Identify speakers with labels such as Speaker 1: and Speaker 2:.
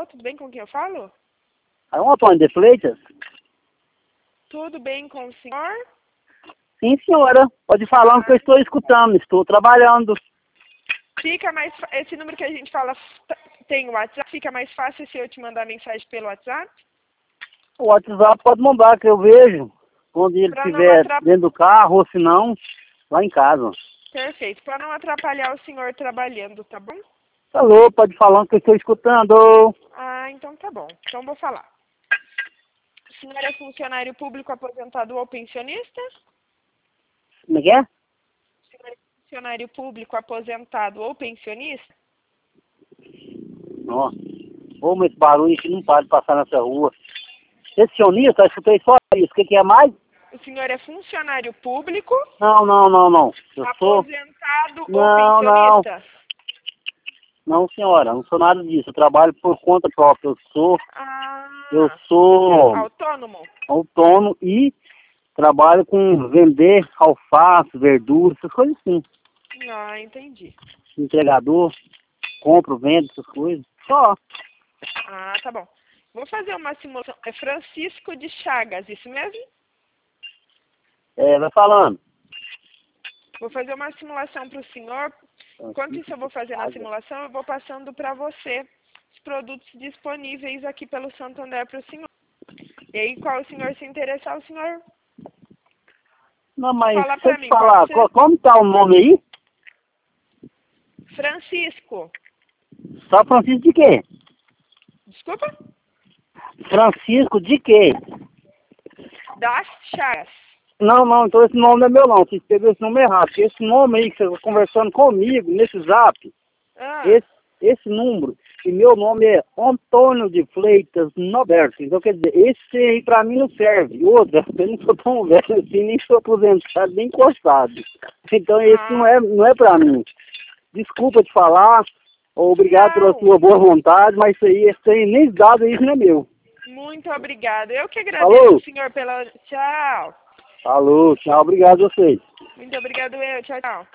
Speaker 1: tudo bem com quem eu falo?
Speaker 2: É um Antônio de Freitas?
Speaker 1: Tudo bem com o senhor?
Speaker 2: Sim, senhora. Pode falar que eu estou escutando. Estou trabalhando.
Speaker 1: Fica mais... Esse número que a gente fala tem o WhatsApp? Fica mais fácil se eu te mandar mensagem pelo WhatsApp?
Speaker 2: O WhatsApp pode mandar, que eu vejo. Quando ele estiver dentro do carro, ou se não, lá em casa.
Speaker 1: Perfeito. Para não atrapalhar o senhor trabalhando, tá bom?
Speaker 2: Alô, pode falar que eu estou escutando.
Speaker 1: Ah, então tá bom. Então vou falar. O senhor é funcionário público aposentado ou pensionista?
Speaker 2: Como é que é?
Speaker 1: O senhor é funcionário público aposentado ou pensionista?
Speaker 2: Ó, como esse barulho que não para de passar nessa rua. Pensionista, eu escutei só isso. O que é mais?
Speaker 1: O senhor é funcionário público?
Speaker 2: Não. Eu sou...
Speaker 1: Aposentado ou
Speaker 2: Não.
Speaker 1: pensionista?
Speaker 2: Não, senhora. Não sou nada disso. Eu trabalho por conta própria. Eu
Speaker 1: Ah,
Speaker 2: sou
Speaker 1: autônomo?
Speaker 2: autônomo e trabalho com vender alface, verdura, essas coisas assim.
Speaker 1: Ah, entendi.
Speaker 2: Entregador, compro, vendo essas coisas. Só.
Speaker 1: Ah, tá bom. Vou fazer uma simulação. É Francisco de Chagas, isso mesmo?
Speaker 2: É, vai falando.
Speaker 1: Vou fazer uma simulação para o senhor. Enquanto isso eu vou fazer na simulação, eu vou passando para você os produtos disponíveis aqui pelo Santander para o senhor. E aí, qual o senhor se interessar, o senhor
Speaker 2: Não, mas
Speaker 1: fala
Speaker 2: deixa eu
Speaker 1: para
Speaker 2: te
Speaker 1: mim,
Speaker 2: falar,
Speaker 1: pode ser?
Speaker 2: como tá o nome aí?
Speaker 1: Francisco.
Speaker 2: Só Francisco de quê?
Speaker 1: Desculpa?
Speaker 2: Francisco de quê?
Speaker 1: Das Chagas.
Speaker 2: Não, então esse nome não é meu não. Você pegou esse nome errado. Porque esse nome aí que você está conversando comigo nesse zap,
Speaker 1: Ah,
Speaker 2: esse número, e meu nome é Antônio de Freitas Noberto. Então, quer dizer, esse aí pra mim não serve. Outra, eu não sou tão velho assim, nem sou aposentado, nem encostado. Então, esse não é pra mim. Desculpa te falar, obrigado pela
Speaker 1: não.
Speaker 2: sua boa vontade, mas isso aí, esse aí, nem dado isso não é meu.
Speaker 1: Muito obrigada. Eu que agradeço o senhor pela... Tchau.
Speaker 2: Alô, tchau, obrigado a vocês.
Speaker 1: Muito obrigado eu. Tchau, tchau.